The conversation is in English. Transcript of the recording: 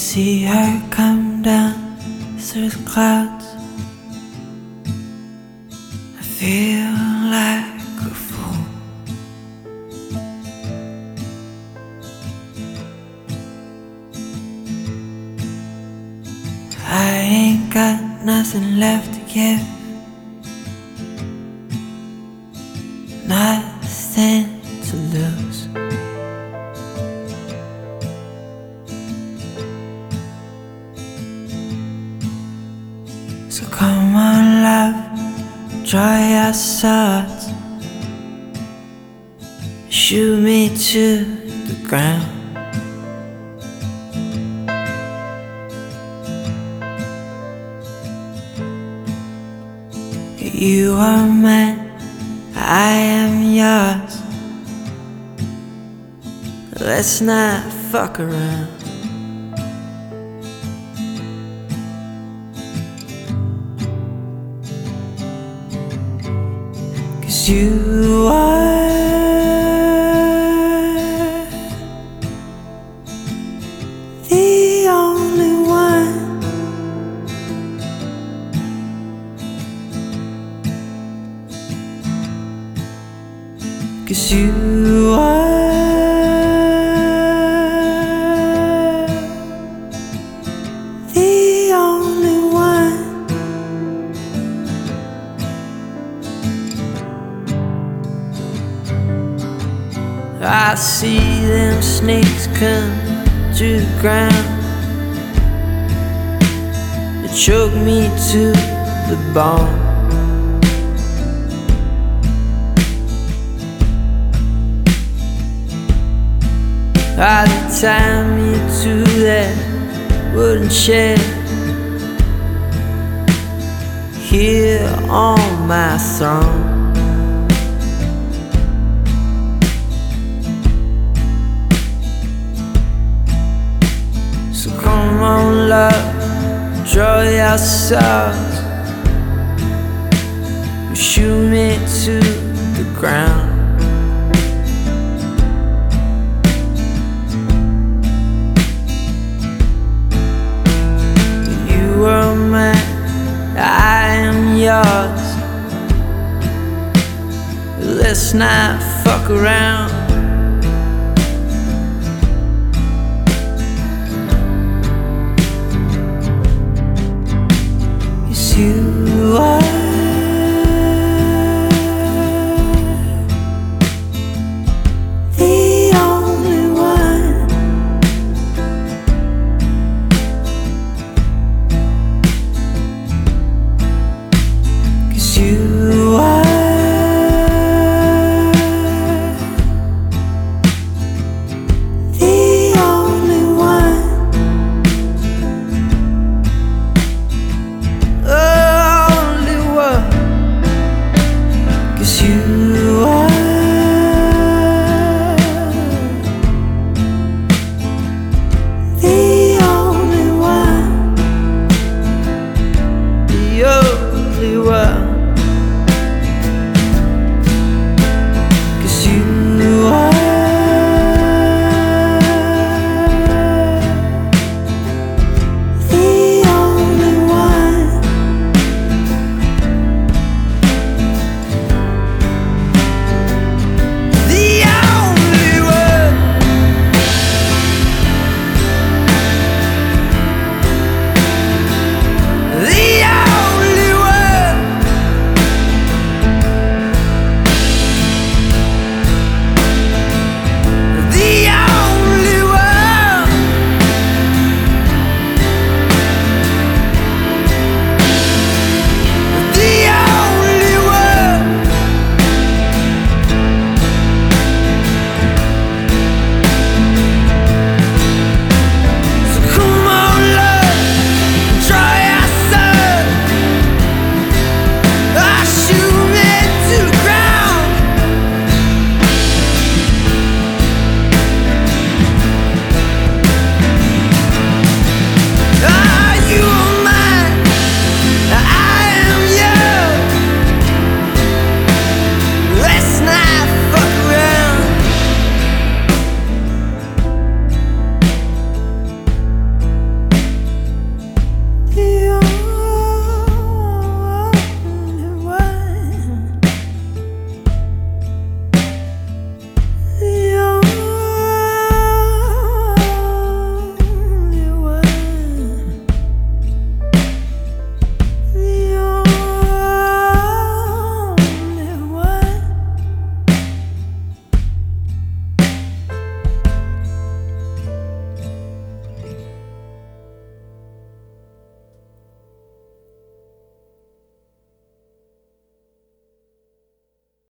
see her come down through the clouds, I feel like a fool. I ain't got nothing left to give, nothing to lose. So come on, love, dry your swords, shoot me to the ground. You are mine, I am yours. Let's not fuck around. Cause you are the only one. Cause you are the only one. I see them snakes come to the ground, they choke me to the bone. I tie me to that wooden chair here on my throne. So come on, love, draw your swords, shoot me to the ground. You are mine, I am yours. Let's not fuck around. Cause you are